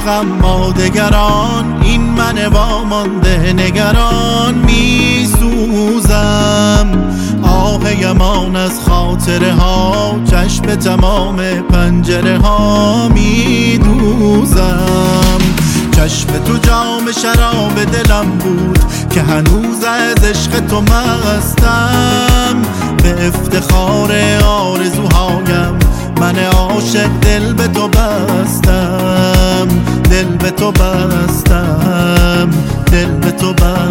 عشقم با دگران، این من وامانده نگران. می سوزم آه یمان از خاطره ها، چشم تمام پنجره ها می دوزم. چشم تو جام شراب دلم بود که هنوز از عشق تو مستم. به افتخار آرزوهایم من عاشق دل به تو بستم، دل به تو بستم، دل به تو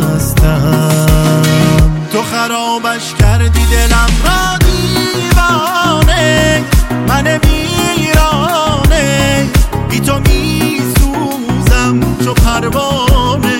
بستم. تو خرابش کردی دلم را دیوانه، من ویرانه، بی تو می سوزم چو پروانه.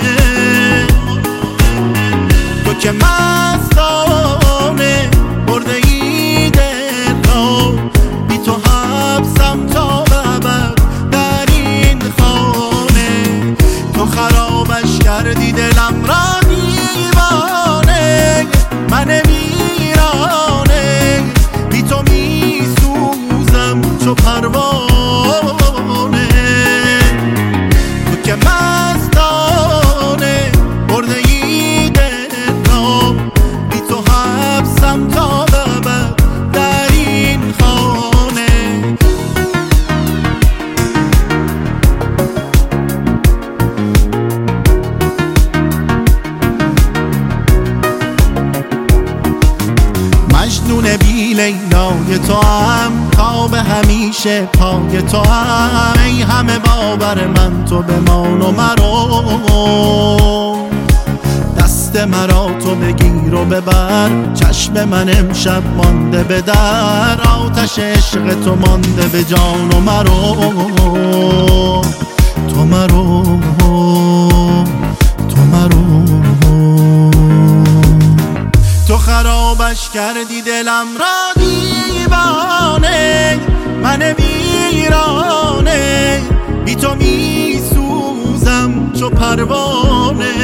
تو که مستانه برده ای دل را، بی تو حبسم تا ابد در این خانه. تو خرابش کردی دلم را دیوانه، من ویرانه، بی تو می سوزم چو پروانه. تو که مستانه برده ای دل را، بی تو حبسم تا ابد در این خانه. مجنون بی لیلای تو هم، تا به همیشه پای تو هم. ای همه باور من تو بمان و مرو، دست مرا تو بگیر و ببر. چشم من امشب مانده به در، آتش عشق تو مانده به جان و مرو. تو مرو، تو مرو. تو خرابش کردی دلم را دیوانه، من ویرانه، بی تو می سوزم چو پروانه.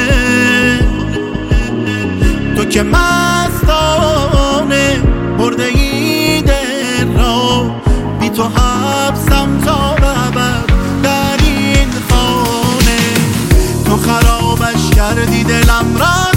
تو که مستانه برده ای دل را، بی تو حبسم تا ابد در این خانه. تو خرابش کردی دلم را